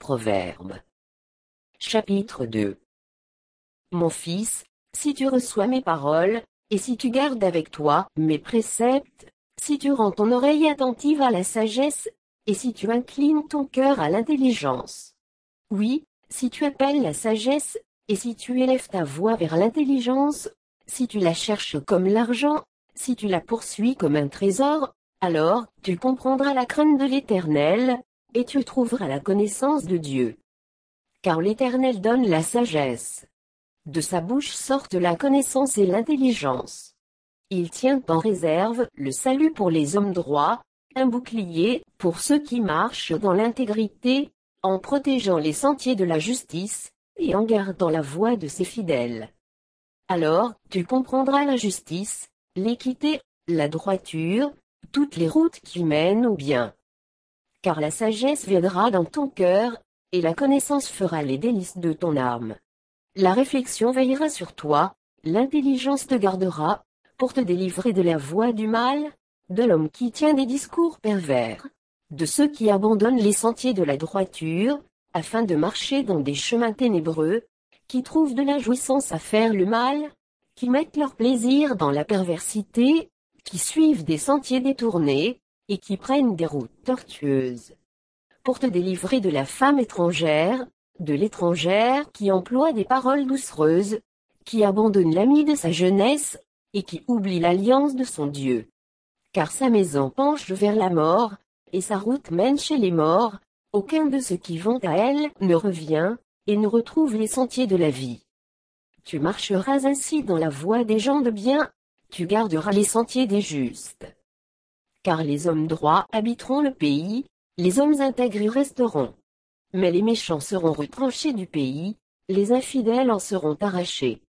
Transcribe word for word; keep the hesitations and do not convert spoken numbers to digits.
Proverbes. Chapitre deux. Mon fils, si tu reçois mes paroles, et si tu gardes avec toi mes préceptes, si tu rends ton oreille attentive à la sagesse, et si tu inclines ton cœur à l'intelligence. Oui, si tu appelles la sagesse, et si tu élèves ta voix vers l'intelligence, si tu la cherches comme l'argent, si tu la poursuis comme un trésor, alors tu comprendras la crainte de l'Éternel, et tu trouveras la connaissance de Dieu. Car l'Éternel donne la sagesse. De sa bouche sortent la connaissance et l'intelligence. Il tient en réserve le salut pour les hommes droits, un bouclier pour ceux qui marchent dans l'intégrité, en protégeant les sentiers de la justice, et en gardant la voie de ses fidèles. Alors tu comprendras la justice, l'équité, la droiture, toutes les routes qui mènent au bien. Car la sagesse viendra dans ton cœur, et la connaissance fera les délices de ton âme. La réflexion veillera sur toi, l'intelligence te gardera, pour te délivrer de la voie du mal, de l'homme qui tient des discours pervers, de ceux qui abandonnent les sentiers de la droiture, afin de marcher dans des chemins ténébreux, qui trouvent de la jouissance à faire le mal, qui mettent leur plaisir dans la perversité, qui suivent des sentiers détournés, et qui prennent des routes tortueuses. Pour te délivrer de la femme étrangère, de l'étrangère qui emploie des paroles doucereuses, qui abandonne l'ami de sa jeunesse, et qui oublie l'alliance de son Dieu. Car sa maison penche vers la mort, et sa route mène chez les morts, aucun de ceux qui vont à elle ne revient, et ne retrouve les sentiers de la vie. Tu marcheras ainsi dans la voie des gens de bien, tu garderas les sentiers des justes. Car les hommes droits habiteront le pays, les hommes intègres y resteront. Mais les méchants seront retranchés du pays, les infidèles en seront arrachés.